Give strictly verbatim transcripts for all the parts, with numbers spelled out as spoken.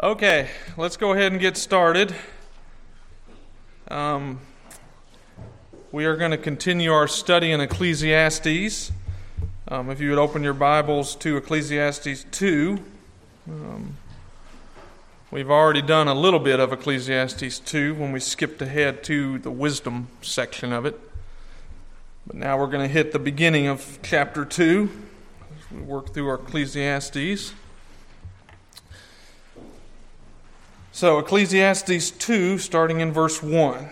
Okay, let's go ahead and get started. Um, we are going to continue our study in Ecclesiastes. Um, if you would open your Bibles to Ecclesiastes two. Um, we've already done a little bit of Ecclesiastes two when we skipped ahead to the wisdom section of it. But now we're going to hit the beginning of chapter two as we work through our Ecclesiastes. So, Ecclesiastes two, starting in verse one.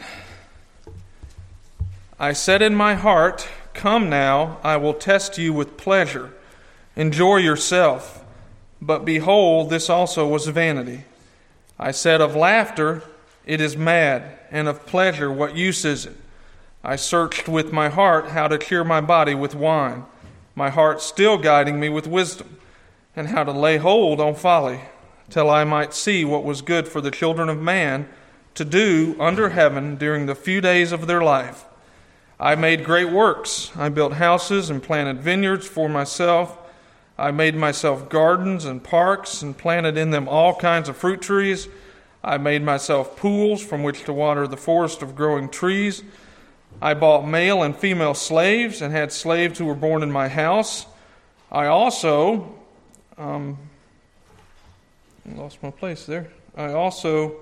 I said in my heart, come now, I will test you with pleasure. Enjoy yourself. But behold, this also was vanity. I said of laughter, it is mad, and of pleasure, what use is it? I searched with my heart how to cure my body with wine, my heart still guiding me with wisdom, and how to lay hold on folly, till I might see what was good for the children of man to do under heaven during the few days of their life. I made great works. I built houses and planted vineyards for myself. I made myself gardens and parks and planted in them all kinds of fruit trees. I made myself pools from which to water the forest of growing trees. I bought male and female slaves and had slaves who were born in my house. I also... Um, I lost my place there. I also,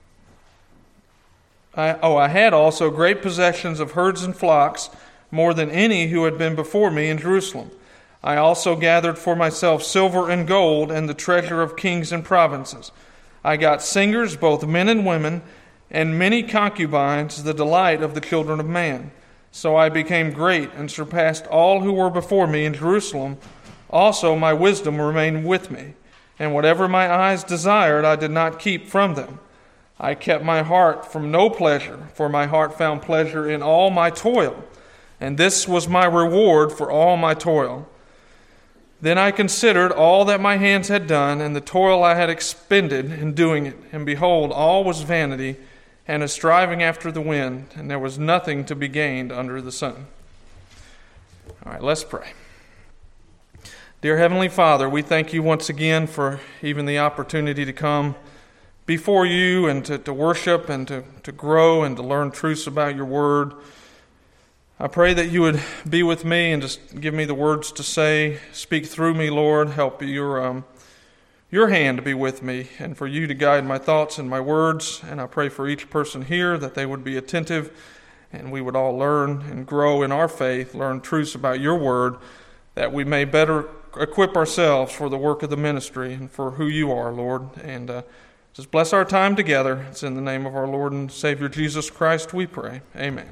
I, oh, I had also great possessions of herds and flocks, more than any who had been before me in Jerusalem. I also gathered for myself silver and gold and the treasure of kings and provinces. I got singers, both men and women, and many concubines, the delight of the children of man. So I became great and surpassed all who were before me in Jerusalem. Also my wisdom remained with me. And whatever my eyes desired, I did not keep from them. I kept my heart from no pleasure, for my heart found pleasure in all my toil, and this was my reward for all my toil. Then I considered all that my hands had done, and the toil I had expended in doing it, and behold, all was vanity, and a striving after the wind, and there was nothing to be gained under the sun. All right, let's pray. Dear Heavenly Father, we thank you once again for even the opportunity to come before you and to, to worship and to, to grow and to learn truths about your word. I pray that you would be with me and just give me the words to say. Speak through me, Lord. Help your, um, your hand to be with me and for you to guide my thoughts and my words. And I pray for each person here that they would be attentive and we would all learn and grow in our faith, learn truths about your word, that we may better equip ourselves for the work of the ministry and for who you are, Lord. And uh, just bless our time together. It's in the name of our Lord and Savior Jesus Christ we pray. Amen.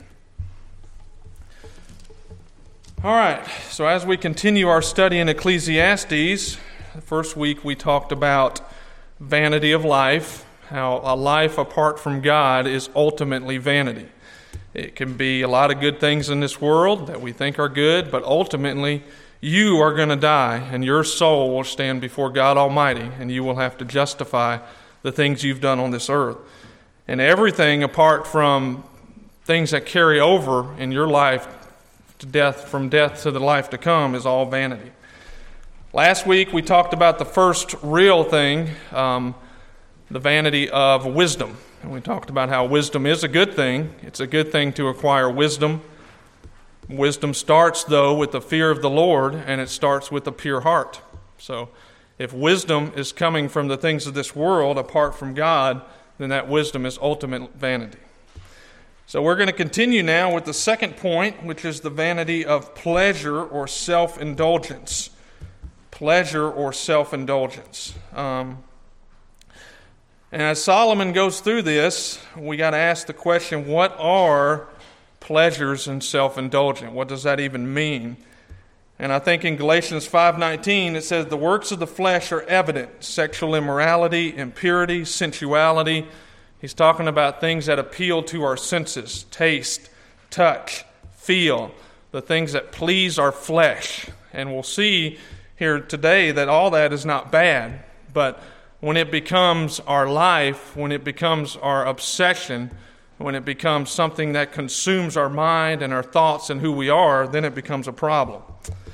All right, so as we continue our study in Ecclesiastes, the first week we talked about vanity of life, how a life apart from God is ultimately vanity. It can be a lot of good things in this world that we think are good, but ultimately you are going to die, and your soul will stand before God Almighty, and you will have to justify the things you've done on this earth. And everything apart from things that carry over in your life to death, from death to the life to come, is all vanity. Last week we talked about the first real thing, um, the vanity of wisdom. And we talked about how wisdom is a good thing. It's a good thing to acquire wisdom. Wisdom starts, though, with the fear of the Lord, and it starts with a pure heart. So if wisdom is coming from the things of this world apart from God, then that wisdom is ultimate vanity. So we're going to continue now with the second point, which is the vanity of pleasure or self-indulgence. Pleasure or self-indulgence. Um, and as Solomon goes through this, we got to ask the question, what are pleasures and self-indulgent? What does that even mean? And I think in Galatians five nineteen it says the works of the flesh are evident: sexual immorality, impurity, sensuality. He's talking about things that appeal to our senses: taste, touch, feel, the things that please our flesh. And we'll see here today that all that is not bad, but when it becomes our life, when it becomes our obsession, when it becomes something that consumes our mind and our thoughts and who we are, then it becomes a problem.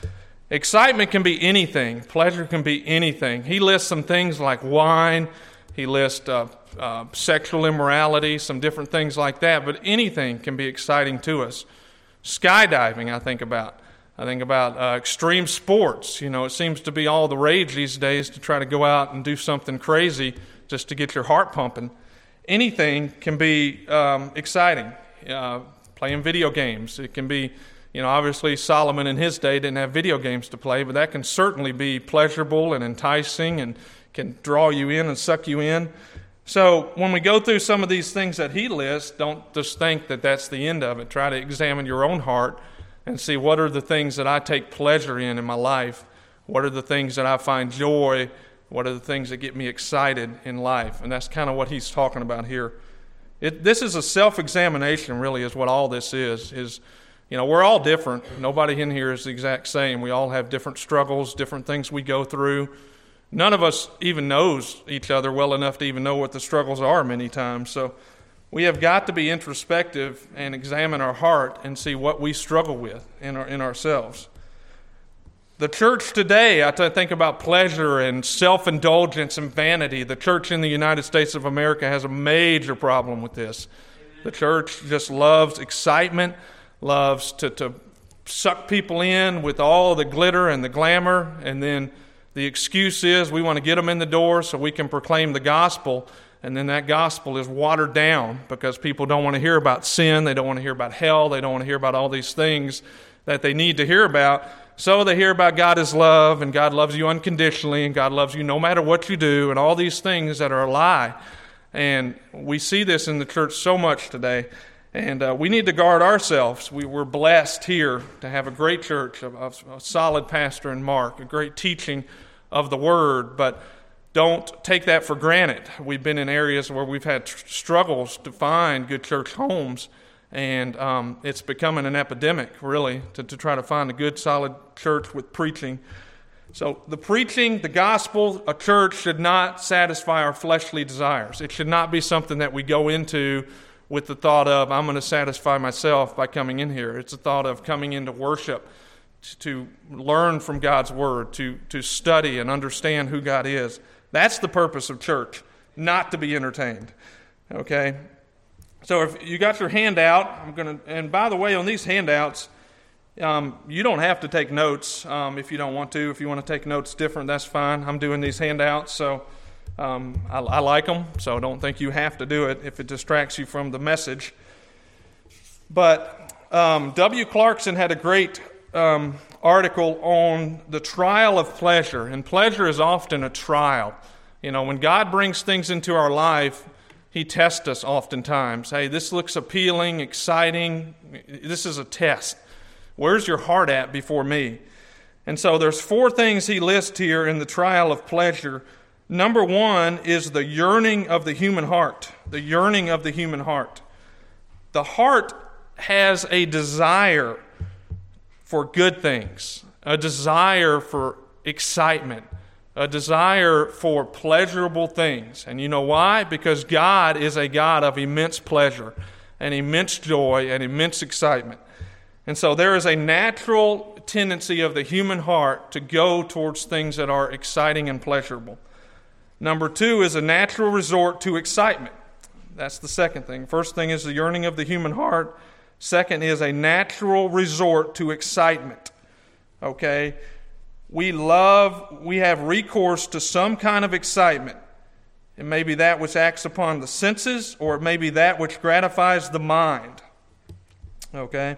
Excitement can be anything. Pleasure can be anything. He lists some things like wine, He lists uh, uh, sexual immorality, some different things like that, but anything can be exciting to us. Skydiving, I think about. I think about uh, extreme sports. You know, it seems to be all the rage these days to try to go out and do something crazy just to get your heart pumping. Anything can be um, exciting. Uh, playing video games. It can be, you know, obviously Solomon in his day didn't have video games to play, but that can certainly be pleasurable and enticing and can draw you in and suck you in. So when we go through some of these things that he lists, don't just think that that's the end of it. Try to examine your own heart and see what are the things that I take pleasure in in my life. What are the things that I find joy? What are the things that get me excited in life? And that's kind of what he's talking about here. It, this is a self-examination, really, is what all this is. Is, you know, we're all different. Nobody in here is the exact same. We all have different struggles, different things we go through. None of us even knows each other well enough to even know what the struggles are many times. So we have got to be introspective and examine our heart and see what we struggle with in our, in ourselves. The church today, I think about pleasure and self-indulgence and vanity. The church in the United States of America has a major problem with this. The church just loves excitement, loves to, to suck people in with all the glitter and the glamour, and then the excuse is we want to get them in the door so we can proclaim the gospel, and then that gospel is watered down because people don't want to hear about sin, they don't want to hear about hell, they don't want to hear about all these things that they need to hear about. So they hear about God is love, and God loves you unconditionally, and God loves you no matter what you do, and all these things that are a lie. And we see this in the church so much today. And uh, we need to guard ourselves. We were blessed here to have a great church, a, a solid pastor in Mark, a great teaching of the Word, but don't take that for granted. We've been in areas where we've had tr- struggles to find good church homes, and um, it's becoming an epidemic, really, to, to try to find a good, solid church with preaching. So the preaching, the gospel, a church should not satisfy our fleshly desires. It should not be something that we go into with the thought of, I'm going to satisfy myself by coming in here. It's a thought of coming into worship, to, to learn from God's Word, to, to study and understand who God is. That's the purpose of church, not to be entertained. Okay? So if you got your handout, I'm going to, and by the way, on these handouts, um, you don't have to take notes um, if you don't want to. If you want to take notes different, that's fine. I'm doing these handouts, so Um, I, I like them, so don't think you have to do it if it distracts you from the message. But um, W. Clarkson had a great um, article on the trial of pleasure, and pleasure is often a trial. You know, when God brings things into our life, He tests us oftentimes. Hey, this looks appealing, exciting. This is a test. Where's your heart at before me? And so there's four things he lists here in the trial of pleasure. Number one is the yearning of the human heart. The yearning of the human heart. The heart has a desire for good things, a desire for excitement, a desire for pleasurable things. And you know why? Because God is a God of immense pleasure and immense joy and immense excitement. And so there is a natural tendency of the human heart to go towards things that are exciting and pleasurable. Number two is a natural resort to excitement. That's the second thing. First thing is the yearning of the human heart. Second is a natural resort to excitement. Okay? We love, we have recourse to some kind of excitement. It may be that which acts upon the senses, or it may be that which gratifies the mind. Okay?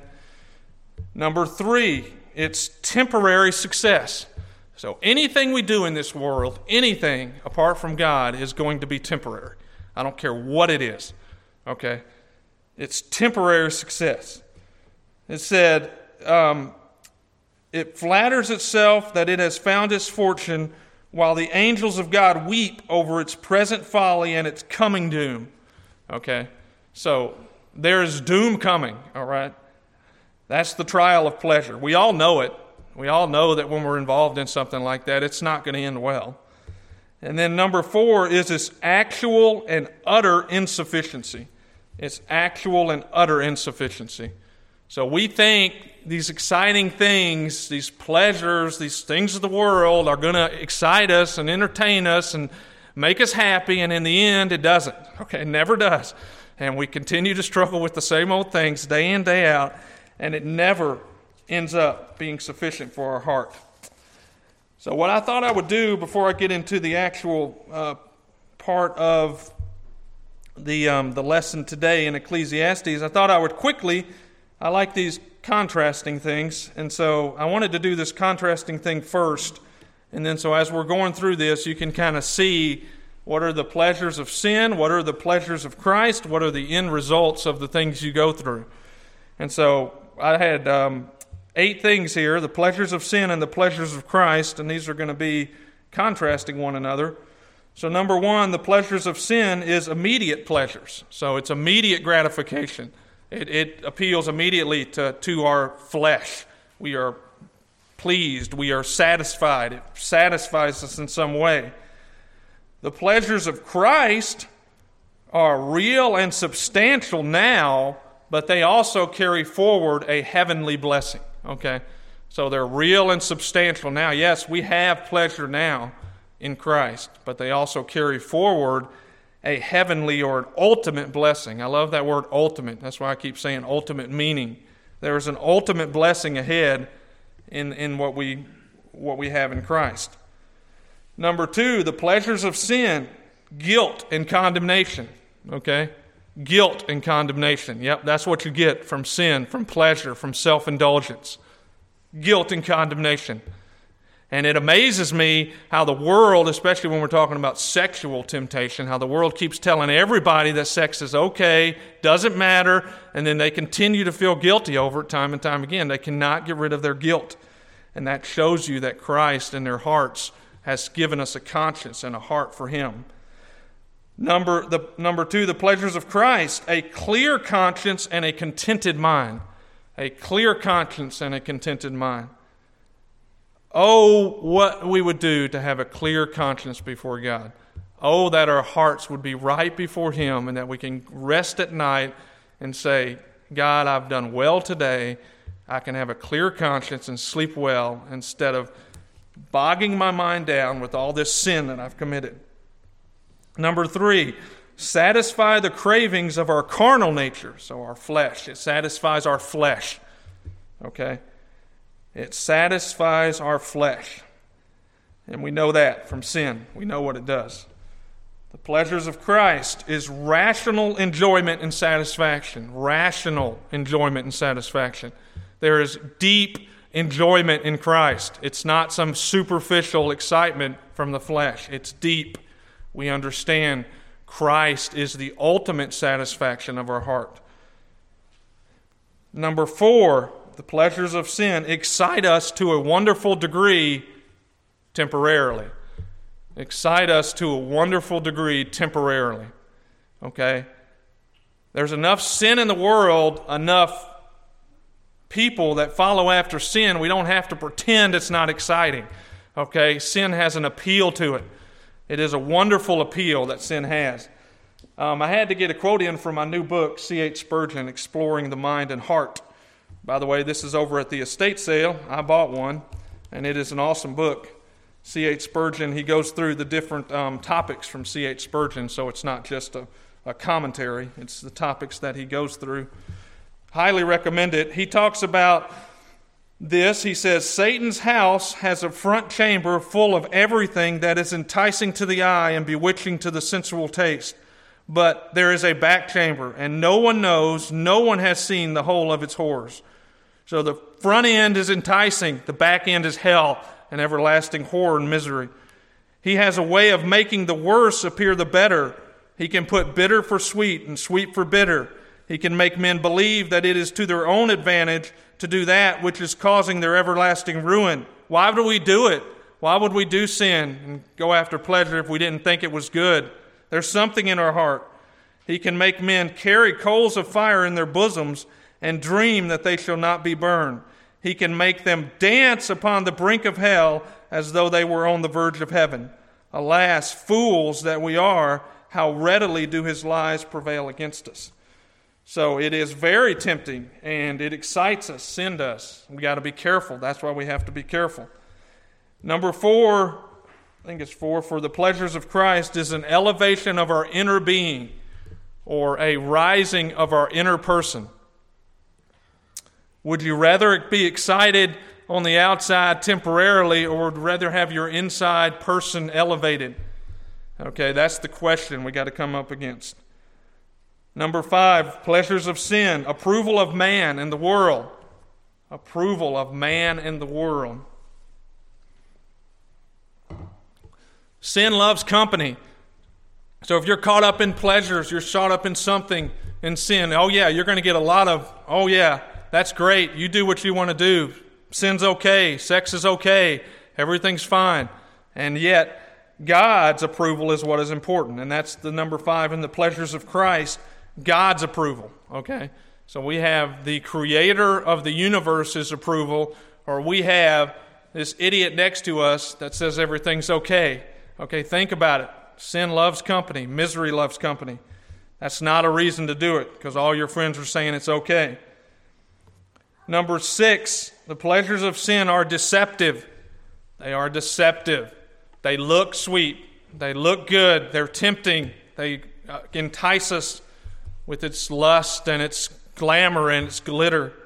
Number three, it's temporary success. So anything we do in this world, anything apart from God, is going to be temporary. I don't care what it is. Okay? It's temporary success. It said, um, it flatters itself that it has found its fortune, while the angels of God weep over its present folly and its coming doom. Okay? So there is doom coming, all right? That's the trial of pleasure. We all know it. We all know that when we're involved in something like that, it's not going to end well. And then number four is this actual and utter insufficiency. It's actual and utter insufficiency. So we think these exciting things, these pleasures, these things of the world are going to excite us and entertain us and make us happy, and in the end, it doesn't. Okay, it never does. And we continue to struggle with the same old things day in, day out, and it never ends up being sufficient for our heart. So what I thought I would do before I get into the actual uh, part of the um, the lesson today in Ecclesiastes, I thought I would quickly, I like these contrasting things, and so I wanted to do this contrasting thing first, and then so as we're going through this, you can kind of see what are the pleasures of sin, what are the pleasures of Christ, what are the end results of the things you go through. And so I had um, eight things here, the pleasures of sin and the pleasures of Christ, and these are going to be contrasting one another. So number one, the pleasures of sin is immediate pleasures. So it's immediate gratification. It, it appeals immediately to, to our flesh. We are pleased. We are satisfied. It satisfies us in some way. The pleasures of Christ are real and substantial now, but they also carry forward a heavenly blessing. Okay? So they're real and substantial now. Yes, we have pleasure now in Christ, but they also carry forward a heavenly or an ultimate blessing. I love that word ultimate. That's why I keep saying ultimate meaning. There is an ultimate blessing ahead in, in what we what we have in Christ. Number two, the pleasures of sin, guilt and condemnation. Okay? Guilt and condemnation. Yep, that's what you get from sin, from pleasure, from self-indulgence. Guilt and condemnation. And it amazes me how the world, especially when we're talking about sexual temptation, how the world keeps telling everybody that sex is okay, doesn't matter, and then they continue to feel guilty over it time and time again. They cannot get rid of their guilt. And that shows you that Christ in their hearts has given us a conscience and a heart for Him. Number, the, number two, the pleasures of Christ, a clear conscience and a contented mind. A clear conscience and a contented mind. Oh, what we would do to have a clear conscience before God. Oh, that our hearts would be right before Him and that we can rest at night and say, God, I've done well today. I can have a clear conscience and sleep well instead of bogging my mind down with all this sin that I've committed. Number three, satisfy the cravings of our carnal nature, so our flesh. It satisfies our flesh. Okay? It satisfies our flesh. And we know that from sin. We know what it does. The pleasures of Christ is rational enjoyment and satisfaction. Rational enjoyment and satisfaction. There is deep enjoyment in Christ. It's not some superficial excitement from the flesh. It's deep. We understand Christ is the ultimate satisfaction of our heart. Number four, the pleasures of sin excite us to a wonderful degree temporarily. Excite us to a wonderful degree temporarily. Okay? There's enough sin in the world, enough people that follow after sin. We don't have to pretend it's not exciting. Okay? Sin has an appeal to it. It is a wonderful appeal that sin has. Um, I had to get a quote in from my new book, C H Spurgeon, Exploring the Mind and Heart. By the way, this is over at the estate sale. I bought one, and it is an awesome book. C H Spurgeon, he goes through the different um, topics from C H Spurgeon, so it's not just a, a commentary. It's the topics that he goes through. Highly recommend it. He talks about this. He says, Satan's house has a front chamber full of everything that is enticing to the eye and bewitching to the sensual taste. But there is a back chamber, and no one knows, no one has seen the whole of its horrors. So the front end is enticing, the back end is hell and everlasting horror and misery. He has a way of making the worse appear the better. He can put bitter for sweet and sweet for bitter. He can make men believe that it is to their own advantage to do that which is causing their everlasting ruin. Why would we do it? Why would we do sin and go after pleasure if we didn't think it was good? There's something in our heart. He can make men carry coals of fire in their bosoms and dream that they shall not be burned. He can make them dance upon the brink of hell as though they were on the verge of heaven. Alas, fools that we are, how readily do his lies prevail against us. So it is very tempting, and it excites us, sin does. We got to be careful. That's why we have to be careful. Number four, I think it's four, for the pleasures of Christ is an elevation of our inner being, or a rising of our inner person. Would you rather be excited on the outside temporarily, or would rather have your inside person elevated? Okay, that's the question we got to come up against. Number five, pleasures of sin, approval of man and the world. Approval of man and the world. Sin loves company. So if you're caught up in pleasures, you're caught up in something in sin, oh yeah, you're going to get a lot of, oh yeah, that's great. You do what you want to do. Sin's okay. Sex is okay. Everything's fine. And yet, God's approval is what is important. And that's the number five in the pleasures of Christ, God's approval. Okay? So we have the creator of the universe's approval, or we have this idiot next to us that says everything's okay. Okay, think about it. Sin loves company. Misery loves company. That's not a reason to do it, because all your friends are saying it's okay. Number six, the pleasures of sin are deceptive. They are deceptive. They look sweet. They look good. They're tempting. They uh, entice us with its lust and its glamour and its glitter.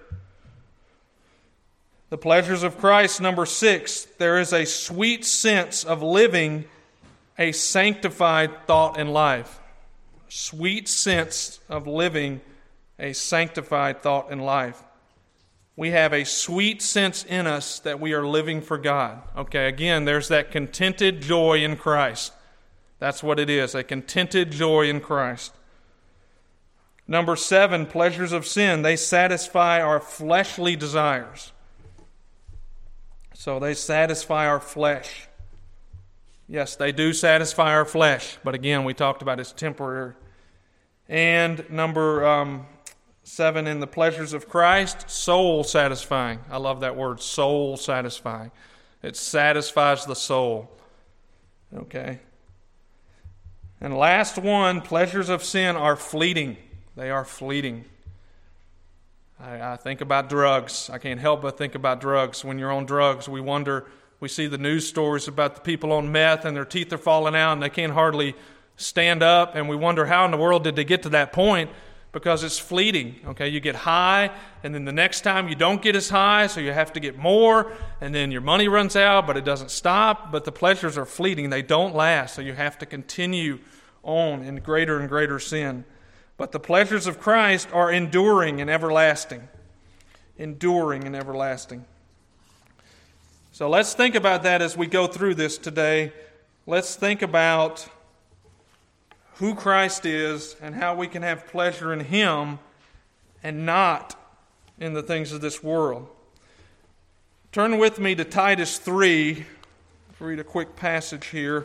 The pleasures of Christ, number six, there is a sweet sense of living a sanctified thought in life. Sweet sense of living a sanctified thought in life. We have a sweet sense in us that we are living for God. Okay, again, there's that contented joy in Christ. That's what it is, a contented joy in Christ. Number seven, pleasures of sin. They satisfy our fleshly desires. So they satisfy our flesh. Yes, they do satisfy our flesh, but again, we talked about it's temporary. And number um, seven, in the pleasures of Christ, soul satisfying. I love that word, soul satisfying. It satisfies the soul. Okay. And last one, pleasures of sin are fleeting. They are fleeting. I, I think about drugs. I can't help but think about drugs. When you're on drugs, we wonder, we see the news stories about the people on meth and their teeth are falling out and they can't hardly stand up, and we wonder how in the world did they get to that point, because it's fleeting. Okay, you get high, and then the next time you don't get as high, so you have to get more, and then your money runs out, but it doesn't stop. But the pleasures are fleeting. They don't last, so you have to continue on in greater and greater sin. But the pleasures of Christ are enduring and everlasting. Enduring and everlasting. So let's think about that as we go through this today. Let's think about who Christ is and how we can have pleasure in Him and not in the things of this world. Turn with me to Titus three. Let's read a quick passage here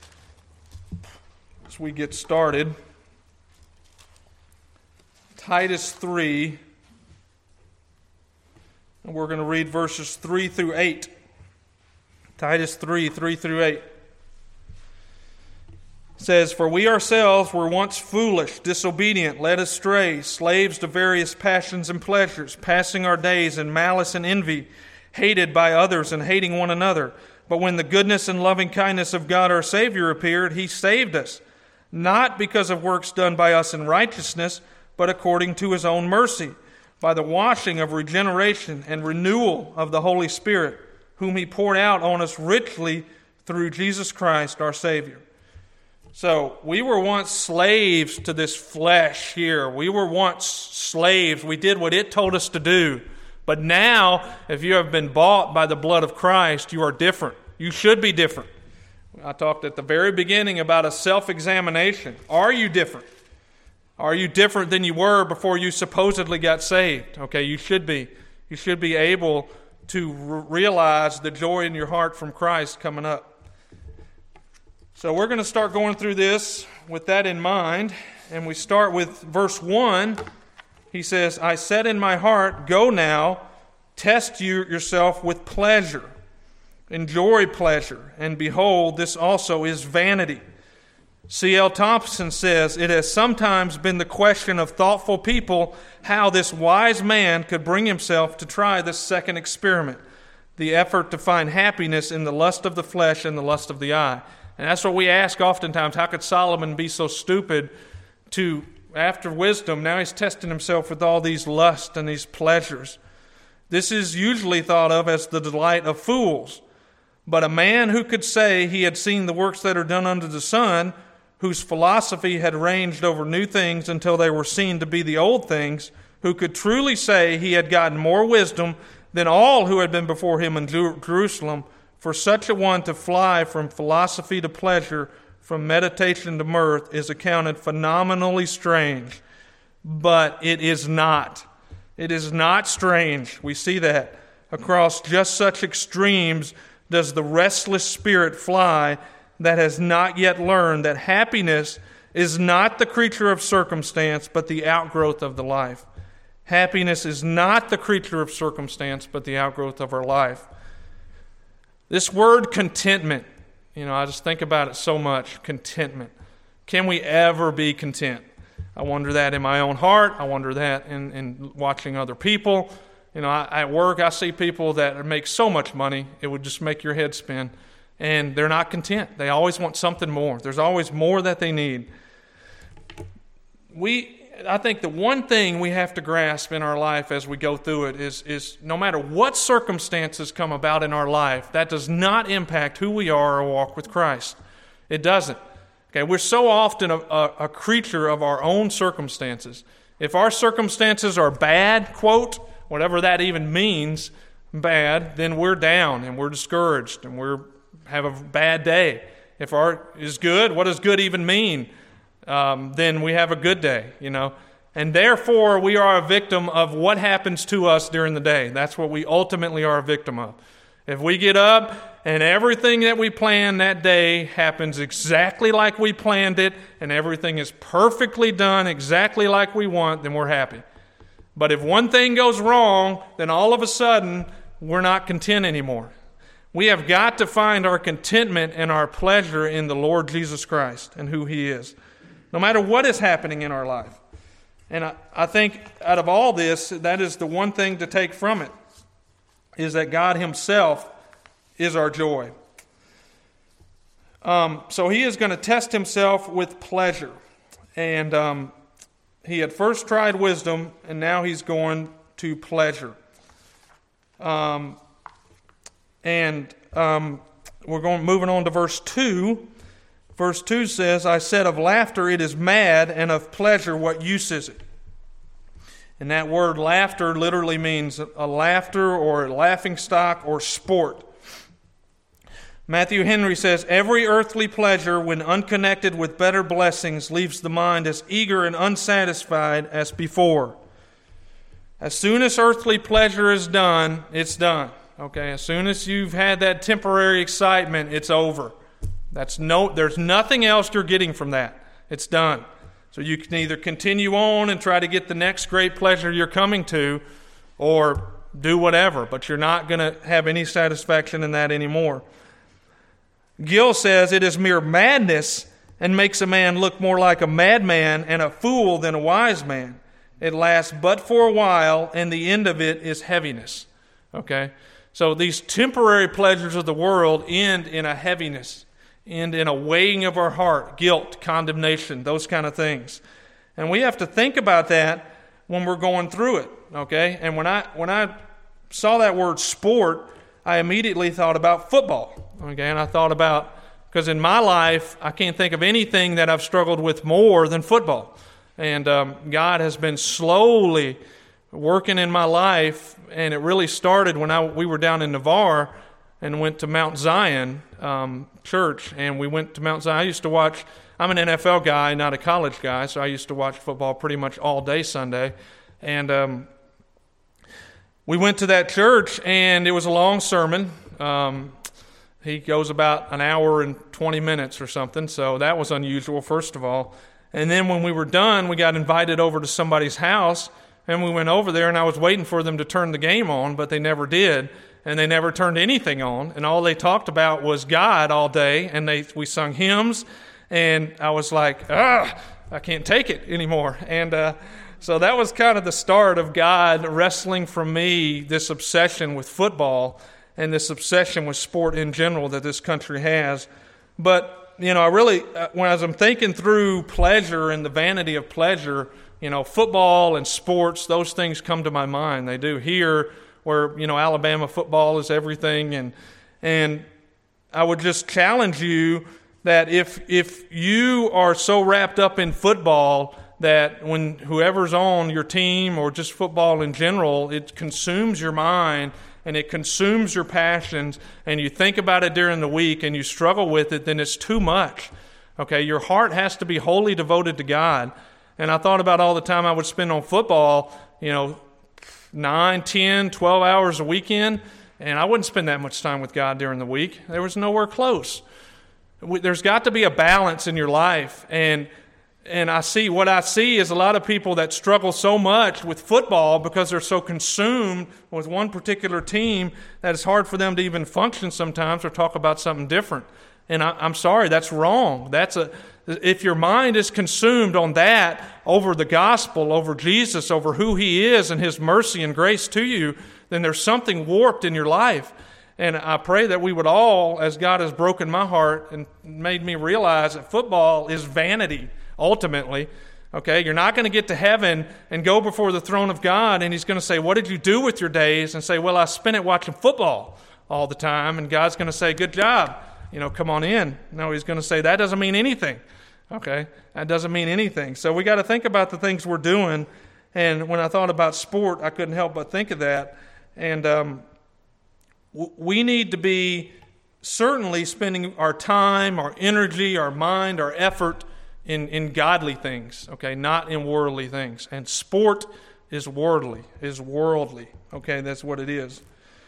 as we get started. Titus three, and we're going to read verses three through eight. Titus three, three through eight. Says, "For we ourselves were once foolish, disobedient, led astray, slaves to various passions and pleasures, passing our days in malice and envy, hated by others and hating one another. But when the goodness and loving kindness of God our Savior appeared, He saved us, not because of works done by us in righteousness, but according to His own mercy, by the washing of regeneration and renewal of the Holy Spirit, whom He poured out on us richly through Jesus Christ our Savior." So, we were once slaves to this flesh here. We were once slaves. We did what it told us to do. But now, if you have been bought by the blood of Christ, you are different. You should be different. I talked at the very beginning about a self-examination. Are you different? Are you different than you were before you supposedly got saved? Okay, you should be. You should be able to r- realize the joy in your heart from Christ coming up. So we're going to start going through this with that in mind. And we start with verse one. He says, "I said in my heart, go now, test you yourself with pleasure. Enjoy pleasure. And behold, this also is vanity." C L Thompson says, "It has sometimes been the question of thoughtful people how this wise man could bring himself to try this second experiment, the effort to find happiness in the lust of the flesh and the lust of the eye. And that's what we ask oftentimes. How could Solomon be so stupid to, after wisdom, now he's testing himself with all these lusts and these pleasures? This is usually thought of as the delight of fools. But a man who could say he had seen the works that are done under the sun, whose philosophy had ranged over new things until they were seen to be the old things, who could truly say he had gotten more wisdom than all who had been before him in Jerusalem, for such a one to fly from philosophy to pleasure, from meditation to mirth, is accounted phenomenally strange. But it is not. It is not strange. We see that. Across just such extremes does the restless spirit fly that has not yet learned that happiness is not the creature of circumstance, but the outgrowth of the life. Happiness is not the creature of circumstance, but the outgrowth of our life. This word contentment, you know, I just think about it so much, contentment. Can we ever be content? I wonder that in my own heart. I wonder that in, in watching other people. You know, I, at work, I see people that make so much money, it would just make your head spin. And they're not content. They always want something more. There's always more that they need. We, I think the one thing we have to grasp in our life as we go through it is, is no matter what circumstances come about in our life, that does not impact who we are or walk with Christ. It doesn't. Okay, we're so often a, a, a creature of our own circumstances. If our circumstances are bad, quote, whatever that even means, bad, then we're down and we're discouraged and we're have a bad day. If our is good, what does good even mean? Um, then we have a good day, you know. And therefore, we are a victim of what happens to us during the day. That's what we ultimately are a victim of. If we get up and everything that we plan that day happens exactly like we planned it, and everything is perfectly done exactly like we want, then we're happy. But if one thing goes wrong, then all of a sudden, we're not content anymore. We have got to find our contentment and our pleasure in the Lord Jesus Christ and who He is, no matter what is happening in our life. And I, I think out of all this, that is the one thing to take from it, is that God Himself is our joy. Um, so He is going to test Himself with pleasure. And um, He had first tried wisdom, and now He's going to pleasure. Um, and um, we're going moving on to verse two. Verse two says, I said of laughter it is mad, and of pleasure what use is it? And that word laughter literally means a laughter or a laughing stock or sport. Matthew Henry says, every earthly pleasure, when unconnected with better blessings, leaves the mind as eager and unsatisfied as before. As soon as earthly pleasure is done, it's done. Okay, as soon as you've had that temporary excitement, it's over. That's no, there's nothing else you're getting from that. It's done. So you can either continue on and try to get the next great pleasure you're coming to, or do whatever, but you're not going to have any satisfaction in that anymore. Gill says it is mere madness and makes a man look more like a madman and a fool than a wise man. It lasts but for a while, and the end of it is heaviness. Okay? So these temporary pleasures of the world end in a heaviness, end in a weighing of our heart, guilt, condemnation, those kind of things. And we have to think about that when we're going through it. Okay? And when I when I saw that word sport, I immediately thought about football. Okay, and I thought about, because in my life, I can't think of anything that I've struggled with more than football. And um, God has been slowly working in my life, and it really started when I we were down in Navarre and went to Mount Zion um, Church, and we went to Mount Zion. I used to watch, I'm an N F L guy, not a college guy, so I used to watch football pretty much all day Sunday. And um, we went to that church, and it was a long sermon. Um, he goes about an hour and twenty minutes or something, so that was unusual, first of all. And then when we were done, we got invited over to somebody's house, and we went over there, and I was waiting for them to turn the game on, but they never did, and they never turned anything on, and all they talked about was God all day, and they we sung hymns, and I was like, ah, I can't take it anymore. And uh, so that was kind of the start of God wrestling from me this obsession with football. and this obsession with sport in general that this country has. But, you know, I really, when as I'm thinking through pleasure and the vanity of pleasure, you know, football and sports, those things come to my mind. They do here, where, you know, Alabama football is everything. And and I would just challenge you that if if you are so wrapped up in football that when whoever's on your team or just football in general, it consumes your mind and it consumes your passions, and you think about it during the week and you struggle with it, then it's too much. Okay, your heart has to be wholly devoted to God. And I thought about all the time I would spend on football, you know, nine, ten, twelve hours a weekend, and I wouldn't spend that much time with God during the week. There was nowhere close. There's got to be a balance in your life, and and I see, what I see is a lot of people that struggle so much with football because they're so consumed with one particular team that it's hard for them to even function sometimes or talk about something different. And I, I'm sorry, that's wrong. That's a If your mind is consumed on that over the gospel, over Jesus, over who He is and His mercy and grace to you, then there's something warped in your life. And I pray that we would all, as God has broken my heart and made me realize that football is vanity, ultimately. Okay, you're not going to get to heaven and go before the throne of God, and He's going to say, what did you do with your days? And say, well, I spent it watching football all the time. And God's going to say, good job. You know, come on in. No, He's going to say, that doesn't mean anything. Okay, that doesn't mean anything. So we got to think about the things we're doing. And when I thought about sport, I couldn't help but think of that. And um, w- we need to be certainly spending our time, our energy, our mind, our effort in, in godly things, okay, not in worldly things. And sport is worldly, is worldly. Okay, that's what it is.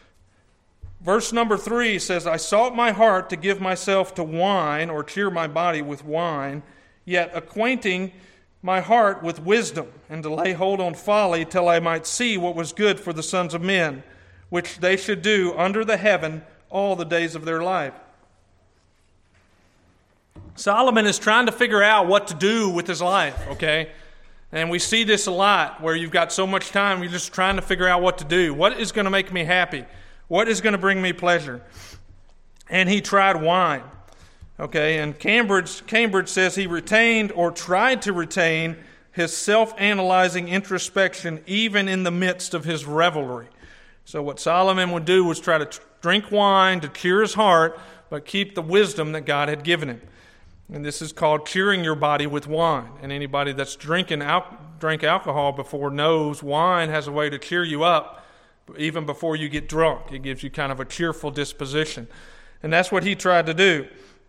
Verse number three says, I sought my heart to give myself to wine, or cheer my body with wine, yet acquainting my heart with wisdom, and to lay hold on folly, till I might see what was good for the sons of men, which they should do under the heaven all the days of their life. Solomon is trying to figure out what to do with his life, okay? And we see this a lot, where you've got so much time, you're just trying to figure out what to do. What is going to make me happy? What is going to bring me pleasure? And he tried wine. Okay, and Cambridge, Cambridge says he retained or tried to retain his self-analyzing introspection even in the midst of his revelry. So what Solomon would do was try to t- drink wine to cheer his heart, but keep the wisdom that God had given him. And this is called cheering your body with wine. And anybody that's drinking al- drank alcohol before knows wine has a way to cheer you up even before you get drunk. It gives you kind of a cheerful disposition. And that's what he tried to do.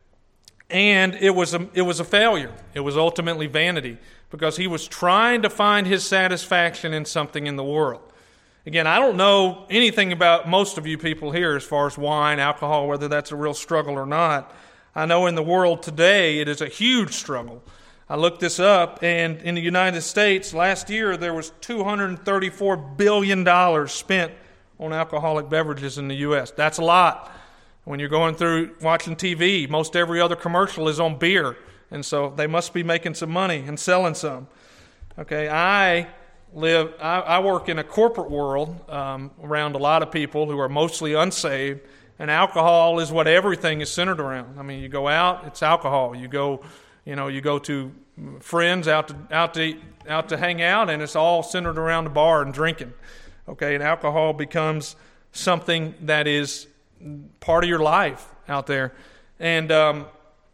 And it was a, it was a failure. It was ultimately vanity, because he was trying to find his satisfaction in something in the world. Again, I don't know anything about most of you people here as far as wine, alcohol, whether that's a real struggle or not. I know in the world today it is a huge struggle. I looked this up, and in the United States last year there was two hundred thirty-four billion dollars spent on alcoholic beverages in the U S That's a lot. When you're going through watching T V, most every other commercial is on beer, and so they must be making some money and selling some. Okay, I live, I, I work in a corporate world um, around a lot of people who are mostly unsaved, and alcohol is what everything is centered around. I mean, you go out, it's alcohol. You go, you know, you go to friends out to out to eat, out to hang out, and it's all centered around the bar and drinking. Okay, and alcohol becomes something that is part of your life out there. And um,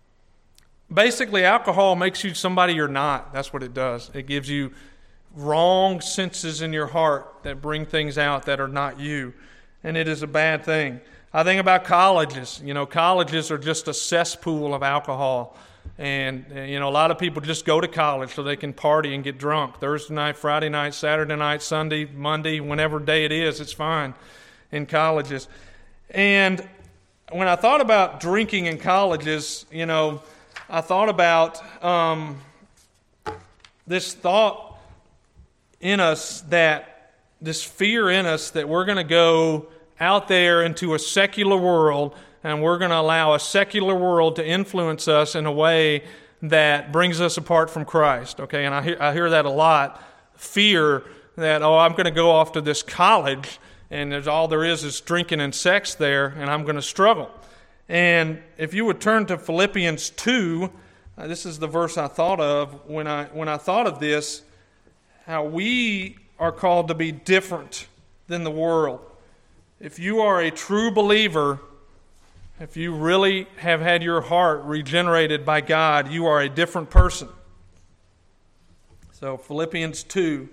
basically alcohol makes you somebody you're not. That's what it does. It gives you wrong senses in your heart that bring things out that are not you. And it is a bad thing. I think about colleges. You know, colleges are just a cesspool of alcohol. And, you know, a lot of people just go to college so they can party and get drunk. Thursday night, Friday night, Saturday night, Sunday, Monday, whenever day it is, it's fine in colleges. And when I thought about drinking in colleges, you know, I thought about um, this thought in us, that this fear in us that we're going to go out there into a secular world, and we're going to allow a secular world to influence us in a way that brings us apart from Christ. Okay, and I hear, I hear that a lot. Fear that, oh, I'm going to go off to this college, and there's all there is is drinking and sex there, and I'm going to struggle. And if you would turn to Philippians two, uh, this is the verse I thought of when I when I thought of this, how we are called to be different than the world. If you are a true believer, if you really have had your heart regenerated by God, you are a different person. So Philippians two.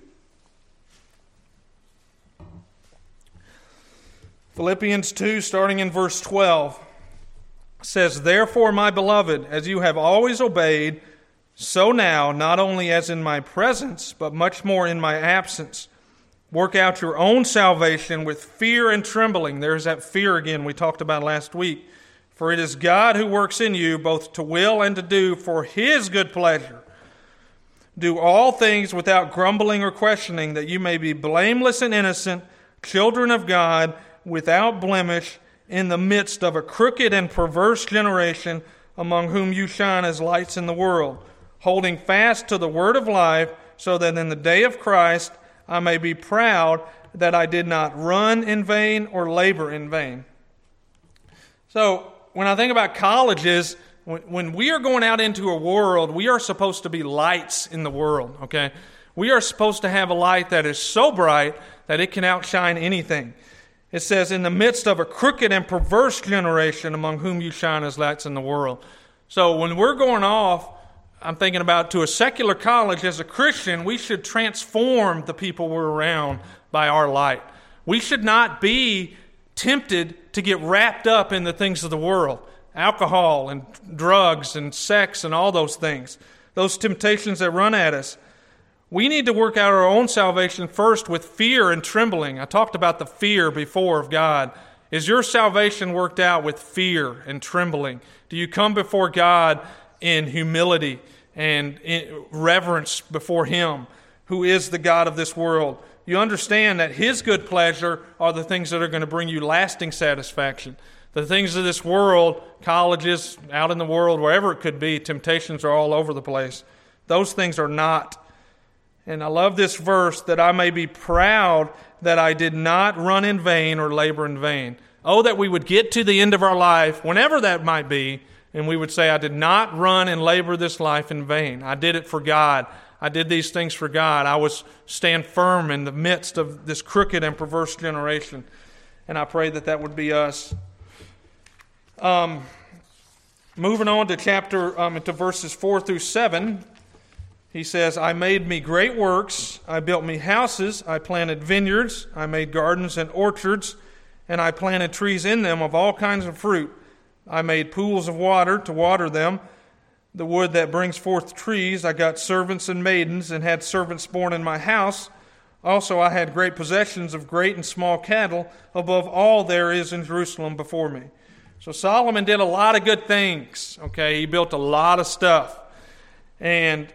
Philippians two, starting in verse twelve, says, "Therefore, my beloved, as you have always obeyed, so now, not only as in my presence, but much more in my absence, work out your own salvation with fear and trembling." There's that fear again we talked about last week. "For it is God who works in you both to will and to do for His good pleasure. Do all things without grumbling or questioning, that you may be blameless and innocent, children of God, without blemish, in the midst of a crooked and perverse generation, among whom you shine as lights in the world, holding fast to the word of life, so that in the day of Christ I may be proud that I did not run in vain or labor in vain." So when I think about colleges, when we are going out into a world, we are supposed to be lights in the world, okay? We are supposed to have a light that is so bright that it can outshine anything. It says, "in the midst of a crooked and perverse generation, among whom you shine as lights in the world." So when we're going off, I'm thinking about to a secular college, as a Christian, we should transform the people we're around by our light. We should not be tempted to get wrapped up in the things of the world. Alcohol and drugs and sex and all those things. Those temptations that run at us. We need to work out our own salvation first with fear and trembling. I talked about the fear before of God. Is your salvation worked out with fear and trembling? Do you come before God in humility and in reverence before Him, who is the God of this world? You understand that His good pleasure are the things that are going to bring you lasting satisfaction. The things of this world, colleges, out in the world, wherever it could be, temptations are all over the place. Those things are not. And I love this verse, "that I may be proud that I did not run in vain or labor in vain." Oh, that we would get to the end of our life, whenever that might be, and we would say, "I did not run and labor this life in vain. I did it for God. I did these things for God. I was stand firm in the midst of this crooked and perverse generation." And I pray that that would be us. Um, moving on to chapter, um, to verses four through seven. He says, "I made me great works, I built me houses, I planted vineyards, I made gardens and orchards, and I planted trees in them of all kinds of fruit. I made pools of water to water them, the wood that brings forth trees. I got servants and maidens, and had servants born in my house. Also I had great possessions of great and small cattle, above all there is in Jerusalem before me." So Solomon did a lot of good things, okay? He built a lot of stuff. And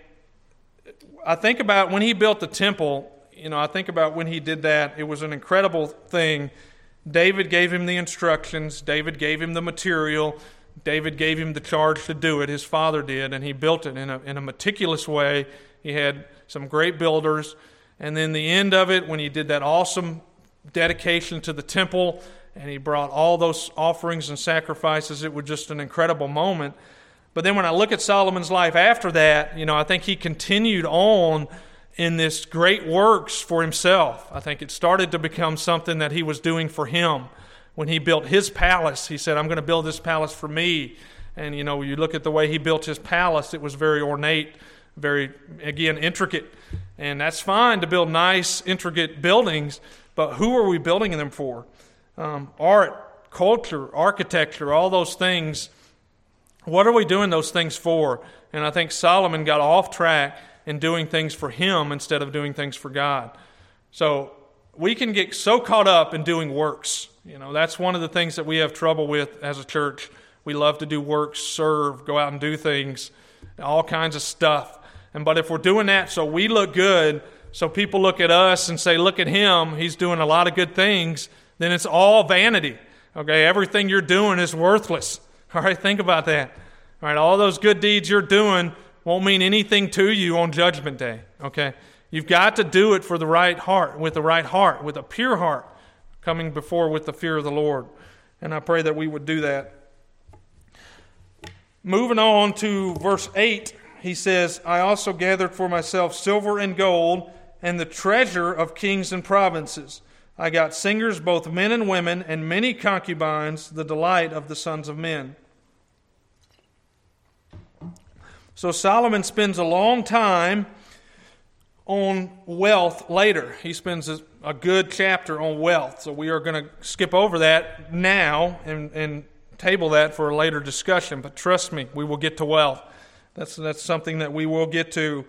I think about when he built the temple, you know, I think about when he did that. It was an incredible thing. David gave him the instructions. David gave him the material. David gave him the charge to do it. His father did, and he built it in a, in a meticulous way. He had some great builders. And then the end of it, when he did that awesome dedication to the temple, and he brought all those offerings and sacrifices, it was just an incredible moment. But then when I look at Solomon's life after that, you know, I think he continued on in this great works for himself. I think it started to become something that he was doing for him. When he built his palace, he said, "I'm going to build this palace for me." And, you know, you look at the way he built his palace, it was very ornate, very, again, intricate. And that's fine to build nice, intricate buildings, but who are we building them for? Um, art, culture, architecture, all those things. What are we doing those things for? And I think Solomon got off track in doing things for him instead of doing things for God. So we can get so caught up in doing works. You know, that's one of the things that we have trouble with as a church. We love to do works, serve, go out and do things, all kinds of stuff. And but if we're doing that so we look good, so people look at us and say, "Look at him, he's doing a lot of good things," then it's all vanity. Okay, everything you're doing is worthless. All right, think about that. All right, all those good deeds you're doing won't mean anything to you on Judgment Day. Okay, you've got to do it for the right heart, with the right heart, with a pure heart. coming before with the fear of the Lord. And I pray that we would do that. Moving on to verse eight, he says, I also gathered for myself silver and gold and the treasure of kings and provinces. I got singers, both men and women, and many concubines, the delight of the sons of men. So Solomon spends a long time on wealth later. He spends a, a good chapter on wealth. So we are going to skip over that now and, and table that for a later discussion. But trust me, we will get to wealth. That's, that's something that we will get to.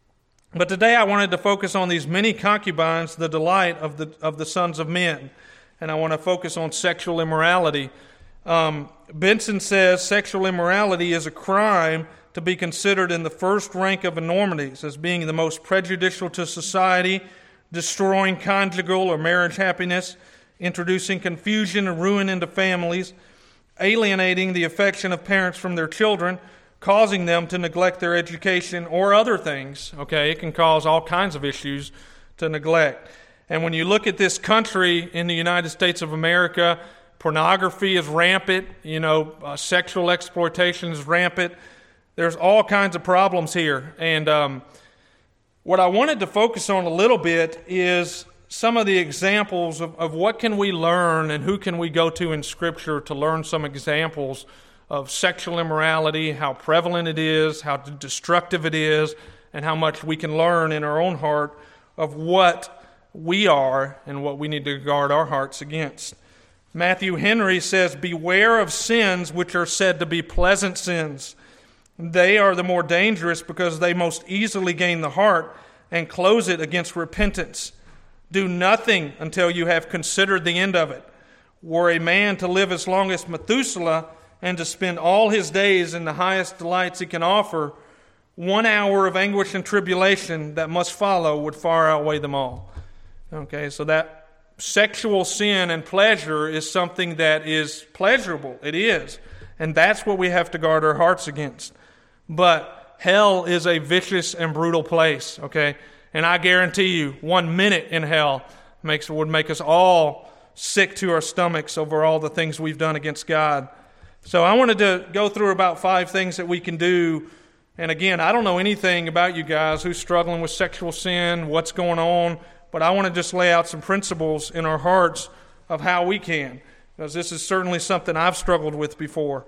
But today I wanted to focus on these many concubines, the delight of the of the sons of men. And I want to focus on sexual immorality. Um, Benson says sexual immorality is a crime to be considered in the first rank of enormities as being the most prejudicial to society, destroying conjugal or marriage happiness, introducing confusion and ruin into families, alienating the affection of parents from their children, causing them to neglect their education or other things. Okay, it can cause all kinds of issues to neglect. And when you look at this country in the United States of America, pornography is rampant, you know, uh, sexual exploitation is rampant. There's all kinds of problems here. And um, what I wanted to focus on a little bit is some of the examples of, of what can we learn and who can we go to in Scripture to learn some examples of sexual immorality, how prevalent it is, how destructive it is, and how much we can learn in our own heart of what we are and what we need to guard our hearts against. Matthew Henry says, beware of sins which are said to be pleasant sins. They are the more dangerous because they most easily gain the heart and close it against repentance. Do nothing until you have considered the end of it. Were a man to live as long as Methuselah and to spend all his days in the highest delights he can offer, one hour of anguish and tribulation that must follow would far outweigh them all. Okay, so that sexual sin and pleasure is something that is pleasurable. It is. And that's what we have to guard our hearts against. But hell is a vicious and brutal place, okay? And I guarantee you, one minute in hell makes would make us all sick to our stomachs over all the things we've done against God. So I wanted to go through about five things that we can do. And again, I don't know anything about you guys who's struggling with sexual sin, what's going on, but I want to just lay out some principles in our hearts of how we can, because this is certainly something I've struggled with before.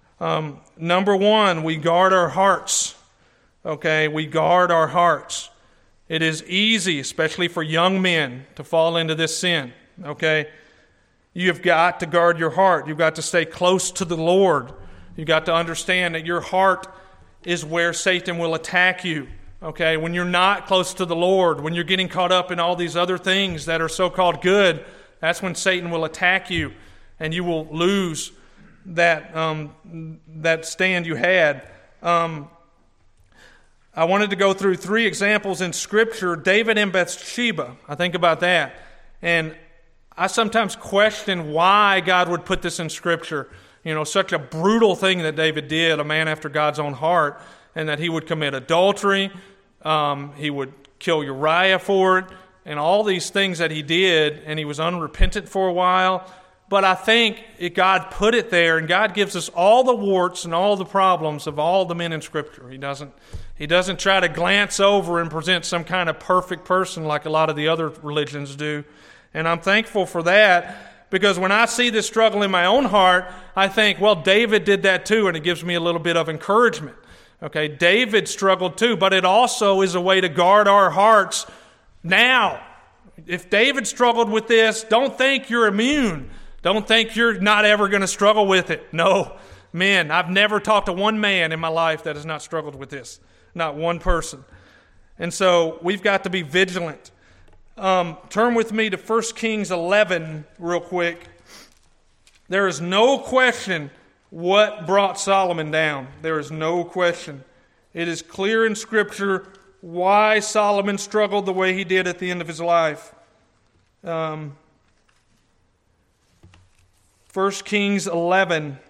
Um, number one, we guard our hearts. Okay, we guard our hearts. It is easy, especially for young men, to fall into this sin. Okay, you've got to guard your heart. You've got to stay close to the Lord. You've got to understand that your heart is where Satan will attack you. Okay, when you're not close to the Lord, when you're getting caught up in all these other things that are so-called good, that's when Satan will attack you, and you will lose that um, that stand you had. Um, I wanted to go through three examples in Scripture. David and Bathsheba. I think about that. And I sometimes question why God would put this in Scripture. You know, such a brutal thing that David did, a man after God's own heart, and that he would commit adultery, um, he would kill Uriah for it, and all these things that he did, and he was unrepentant for a while. But I think it, God put it there, and God gives us all the warts and all the problems of all the men in Scripture. He doesn't, he doesn't try to glance over and present some kind of perfect person like a lot of the other religions do. And I'm thankful for that, because when I see this struggle in my own heart, I think, well, David did that too, and it gives me a little bit of encouragement. Okay, David struggled too, but it also is a way to guard our hearts now. If David struggled with this, don't think you're immune. Don't think you're not ever going to struggle with it. No, men, I've never talked to one man in my life that has not struggled with this. Not one person. And so we've got to be vigilant. Um, turn with me to First Kings eleven real quick. There is no question what brought Solomon down. There is no question. It is clear in Scripture why Solomon struggled the way he did at the end of his life. Um, First Kings eleven.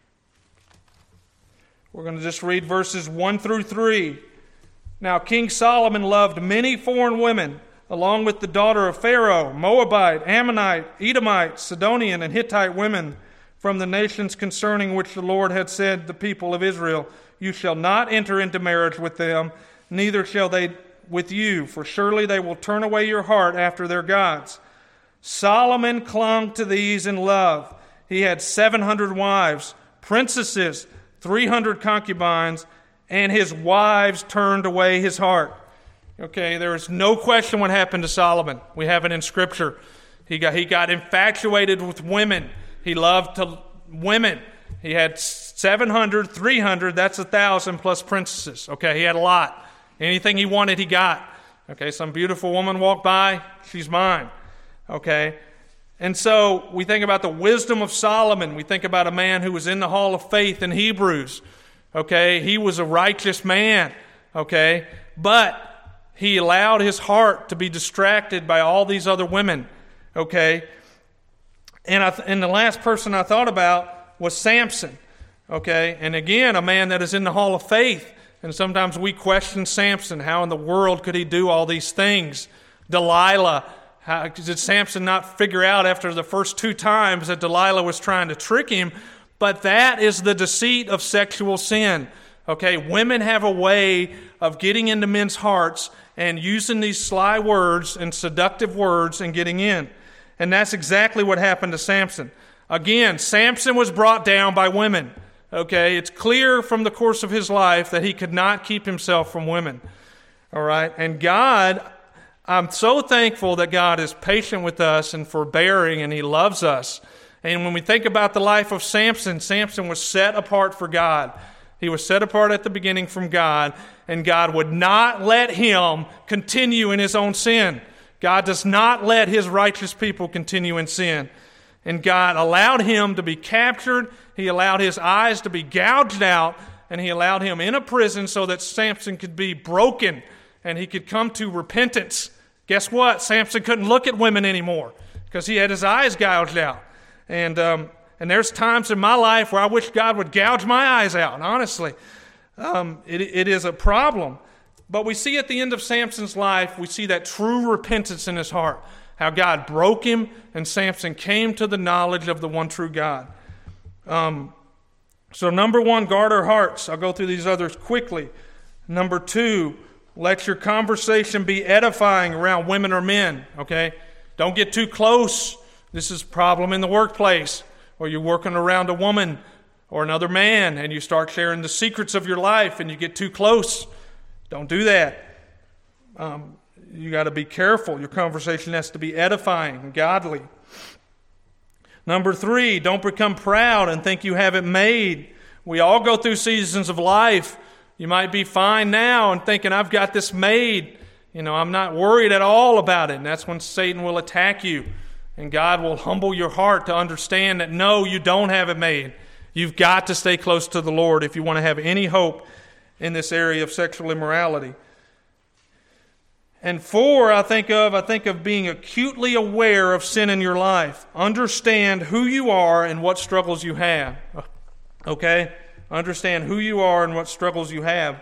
We're going to just read verses one through three. Now King Solomon loved many foreign women, along with the daughter of Pharaoh, Moabite, Ammonite, Edomite, Sidonian, and Hittite women from the nations concerning which the Lord had said to the people of Israel, you shall not enter into marriage with them, neither shall they with you, for surely they will turn away your heart after their gods. Solomon clung to these in love. He had seven hundred wives, princesses, three hundred concubines, and his wives turned away his heart. Okay, there is no question what happened to Solomon. We have it in Scripture. He got, he got infatuated with women. He loved to, women. He had seven hundred, three hundred, that's one thousand plus princesses. Okay, he had a lot. Anything he wanted, he got. Okay, some beautiful woman walked by, she's mine. Okay, and so we think about the wisdom of Solomon. We think about a man who was in the hall of faith in Hebrews. Okay, he was a righteous man. Okay, but he allowed his heart to be distracted by all these other women. Okay, and I th- and the last person I thought about was Samson. Okay, and again, a man that is in the hall of faith. And sometimes we question Samson. How in the world could he do all these things? Delilah. How, did Samson not figure out after the first two times that Delilah was trying to trick him? But that is the deceit of sexual sin. Okay, women have a way of getting into men's hearts and using these sly words and seductive words and getting in. And that's exactly what happened to Samson. Again, Samson was brought down by women. Okay, it's clear from the course of his life that he could not keep himself from women. All right, and God, I'm so thankful that God is patient with us and forbearing, and He loves us. And when we think about the life of Samson, Samson was set apart for God. He was set apart at the beginning from God, and God would not let him continue in his own sin. God does not let His righteous people continue in sin. And God allowed him to be captured. He allowed his eyes to be gouged out, and He allowed him in a prison so that Samson could be broken and he could come to repentance. Guess what? Samson couldn't look at women anymore because he had his eyes gouged out. And um, and there's times in my life where I wish God would gouge my eyes out, honestly. Um, it, it is a problem. But we see at the end of Samson's life, we see that true repentance in his heart. How God broke him, and Samson came to the knowledge of the one true God. Um, so number one, guard our hearts. I'll go through these others quickly. Number two, let your conversation be edifying around women or men. Okay? Don't get too close. This is a problem in the workplace, or you're working around a woman or another man, and you start sharing the secrets of your life, and you get too close. Don't do that. Um, You got to be careful. Your conversation has to be edifying and godly. Number three, don't become proud and think you have it made. We all go through seasons of life. You might be fine now and thinking, I've got this made. You know, I'm not worried at all about it. And that's when Satan will attack you. And God will humble your heart to understand that, no, you don't have it made. You've got to stay close to the Lord if you want to have any hope in this area of sexual immorality. And four, I think of, I think of being acutely aware of sin in your life. Understand who you are and what struggles you have. Okay? Understand who you are and what struggles you have.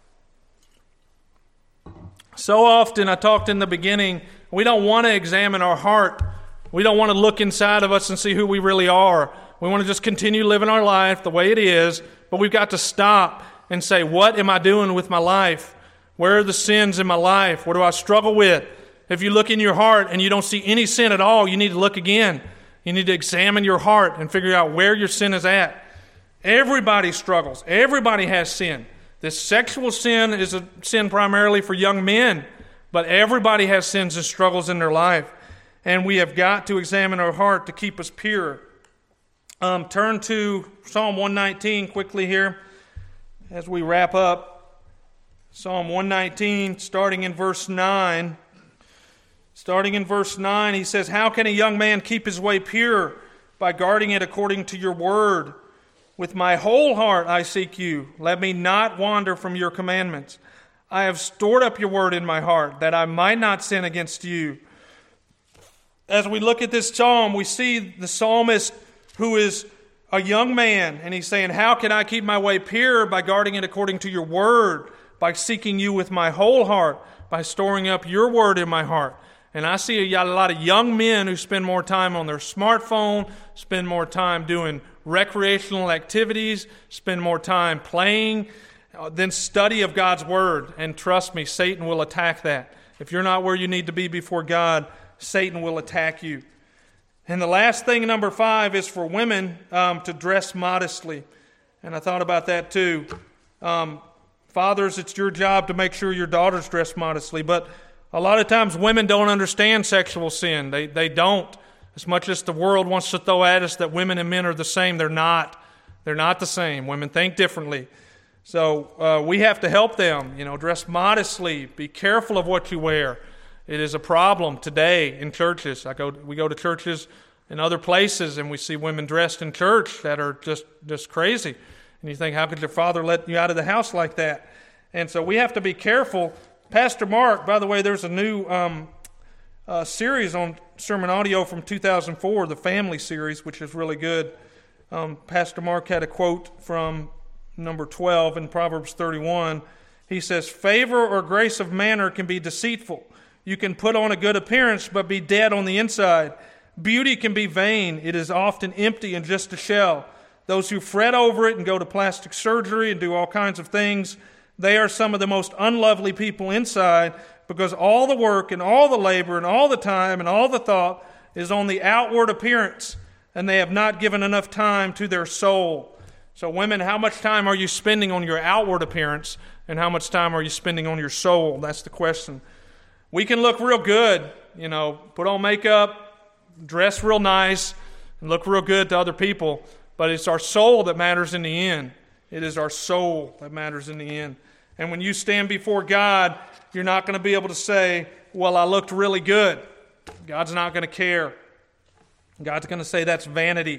So often, I talked in the beginning, we don't want to examine our heart. We don't want to look inside of us and see who we really are. We want to just continue living our life the way it is, but we've got to stop and say, what am I doing with my life? Where are the sins in my life? What do I struggle with? If you look in your heart and you don't see any sin at all, you need to look again. You need to examine your heart and figure out where your sin is at. Everybody struggles. Everybody has sin. This sexual sin is a sin primarily for young men, but everybody has sins and struggles in their life. And we have got to examine our heart to keep us pure. Um, turn to Psalm one nineteen quickly here as we wrap up. Psalm one nineteen, starting in verse nine. Starting in verse nine, he says, how can a young man keep his way pure? By guarding it according to your word. With my whole heart I seek you. Let me not wander from your commandments. I have stored up your word in my heart, that I might not sin against you. As we look at this psalm, we see the psalmist who is a young man, and he's saying, how can I keep my way pure? By guarding it according to your word. by seeking you with my whole heart, by storing up your word in my heart. And I see a lot of young men who spend more time on their smartphone, spend more time doing recreational activities, spend more time playing than study of God's word. And trust me, Satan will attack that. If you're not where you need to be before God, Satan will attack you. And the last thing, number five, is for women um, to dress modestly. And I thought about that too. Um, fathers, it's your job to make sure your daughters dress modestly. But a lot of times women don't understand sexual sin. They they don't. As much as the world wants to throw at us that women and men are the same, they're not. They're not the same. Women think differently. So uh, we have to help them. You know, dress modestly. Be careful of what you wear. It is a problem today in churches. I go. We go to churches in other places, and we see women dressed in church that are just just crazy. And you think, how could your father let you out of the house like that? And so we have to be careful. Pastor Mark, by the way, there's a new um, uh, series on sermon audio from two thousand four, the Family Series, which is really good. Um, Pastor Mark had a quote from number twelve in Proverbs thirty-one. He says, "Favor or grace of manner can be deceitful. You can put on a good appearance, but be dead on the inside. Beauty can be vain. It is often empty and just a shell. Those who fret over it and go to plastic surgery and do all kinds of things, they are some of the most unlovely people inside, because all the work and all the labor and all the time and all the thought is on the outward appearance, and they have not given enough time to their soul." So women, how much time are you spending on your outward appearance, and how much time are you spending on your soul? That's the question. We can look real good, you know, put on makeup, dress real nice, and look real good to other people, but it's our soul that matters in the end. It is our soul that matters in the end. And when you stand before God, you're not going to be able to say, well, I looked really good. God's not going to care. God's going to say that's vanity.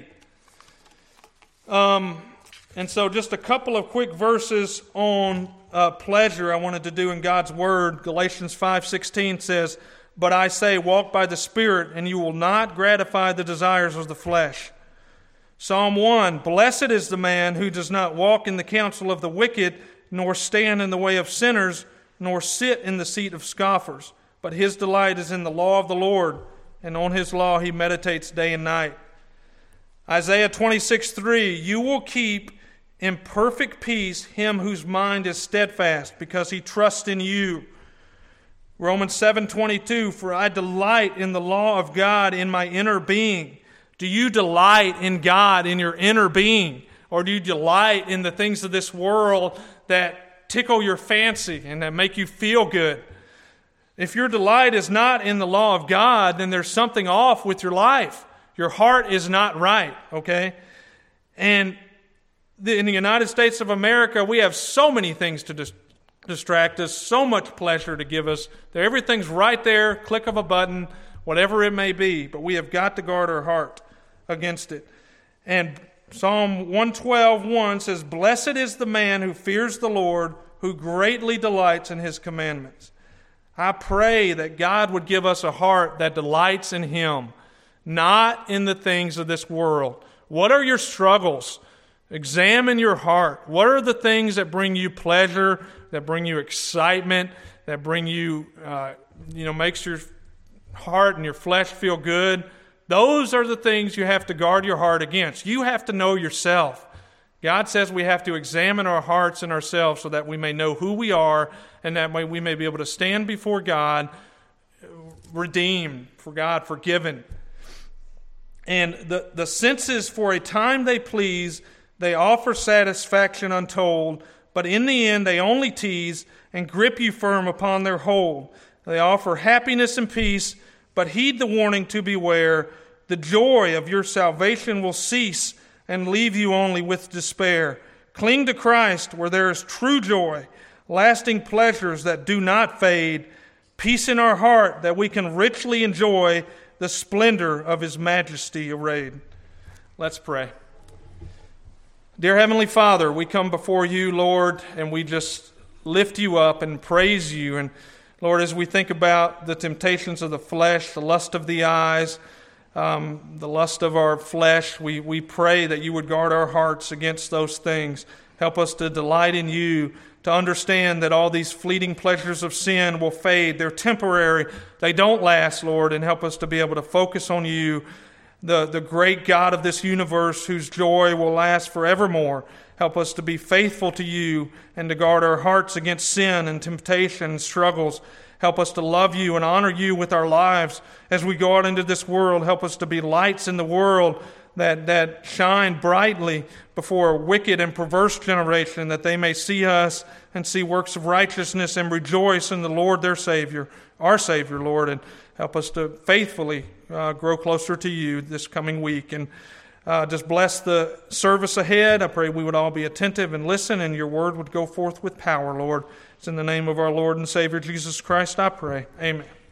Um, and so just a couple of quick verses on uh, pleasure I wanted to do in God's Word. Galatians five sixteen says, "But I say, walk by the Spirit, and you will not gratify the desires of the flesh." Psalm one, "Blessed is the man who does not walk in the counsel of the wicked, nor stand in the way of sinners, nor sit in the seat of scoffers. But his delight is in the law of the Lord, and on his law he meditates day and night." Isaiah twenty-six three, "You will keep in perfect peace him whose mind is steadfast, because he trusts in you." Romans seven twenty-two, "For I delight in the law of God in my inner being." Do you delight in God in your inner being? Or do you delight in the things of this world that tickle your fancy and that make you feel good? If your delight is not in the law of God, then there's something off with your life. Your heart is not right, okay? And in the United States of America, we have so many things to dis- distract us, so much pleasure to give us. Everything's right there, click of a button, whatever it may be. But we have got to guard our heart against it. And Psalm one twelve one says, "Blessed is the man who fears the Lord, who greatly delights in his commandments." I pray that God would give us a heart that delights in Him, not in the things of this world. What are your struggles? Examine your heart. What are the things that bring you pleasure, that bring you excitement, that bring you, uh, you know, makes your heart and your flesh feel good? Those are the things you have to guard your heart against. You have to know yourself. God says we have to examine our hearts and ourselves so that we may know who we are, and that way we may be able to stand before God redeemed, for God forgiven. And the, the senses, for a time they please, they offer satisfaction untold, but in the end they only tease and grip you firm upon their hold. They offer happiness and peace, but heed the warning to beware. The joy of your salvation will cease and leave you only with despair. Cling to Christ where there is true joy, lasting pleasures that do not fade, peace in our heart that we can richly enjoy the splendor of His majesty arrayed. Let's pray. Dear Heavenly Father, we come before you, Lord, and we just lift you up and praise you. And Lord, as we think about the temptations of the flesh, the lust of the eyes, um, the lust of our flesh, we, we pray that you would guard our hearts against those things. Help us to delight in you, to understand that all these fleeting pleasures of sin will fade. They're temporary. They don't last, Lord, and help us to be able to focus on you, the, the great God of this universe whose joy will last forevermore. Help us to be faithful to you and to guard our hearts against sin and temptation and struggles. Help us to love you and honor you with our lives as we go out into this world. Help us to be lights in the world that, that shine brightly before a wicked and perverse generation, that they may see us and see works of righteousness and rejoice in the Lord their Savior, our Savior, Lord. And help us to faithfully uh, grow closer to you this coming week. And Uh, just bless the service ahead. I pray we would all be attentive and listen, and your word would go forth with power, Lord. It's in the name of our Lord and Savior, Jesus Christ, I pray. Amen.